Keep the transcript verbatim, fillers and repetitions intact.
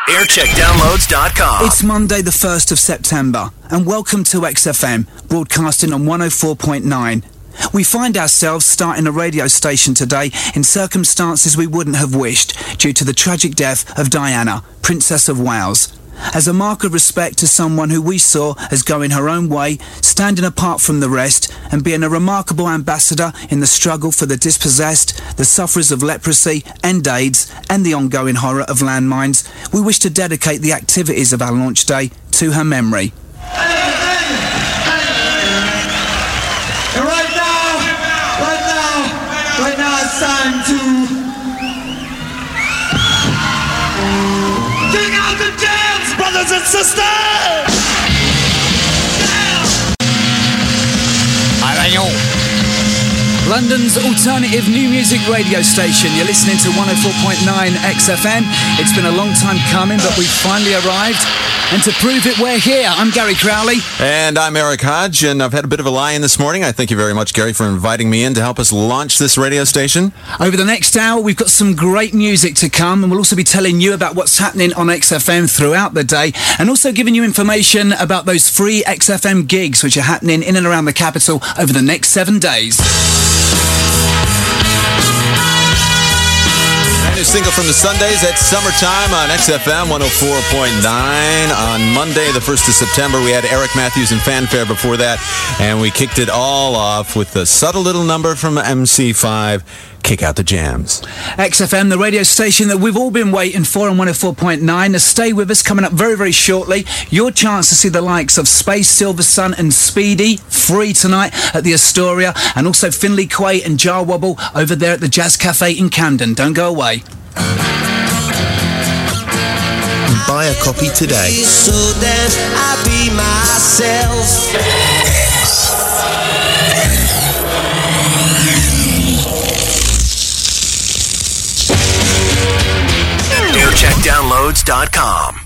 aircheck downloads dot com. It's Monday the first of September, and welcome to X F M, broadcasting on one oh four point nine. We find ourselves starting a radio station today in circumstances we wouldn't have wished due to the tragic death of Diana, Princess of Wales. As a mark of respect to someone who we saw as going her own way, standing apart from the rest, and being a remarkable ambassador in the struggle for the dispossessed, the sufferers of leprosy and AIDS, and the ongoing horror of landmines, we wish to dedicate the activities of our launch day to her memory. And right now, right now, right now it's time to kick out the jams, brothers and sisters! London's alternative new music radio station. You're listening to one oh four point nine X F M. It's been a long time coming, but we've finally arrived. And to prove it, we're here. I'm Gary Crowley. And I'm Eric Hodge, and I've had a bit of a lie-in this morning. I thank you very much, Gary, for inviting me in to help us launch this radio station. Over the next hour, we've got some great music to come, and we'll also be telling you about what's happening on X F M throughout the day, and also giving you information about those free X F M gigs which are happening in and around the capital over the next seven days. New single from the Sundays, that's Summertime on X F M one oh four point nine. On Monday, the first of September, we had Eric Matthews and Fanfare before that, and we kicked it all off with a subtle little number from M C five, Kick Out the Jams. X F M, the radio station that we've all been waiting for on one oh four point nine. Now stay with us, coming up very, very shortly. Your chance to see the likes of Space, Silver Sun and Speedy, free tonight at the Astoria, and also Finley Quay and Jar Wobble over there at the Jazz Cafe in Camden. Don't go away. Buy a copy today. So that I be myself. aircheck downloads dot com.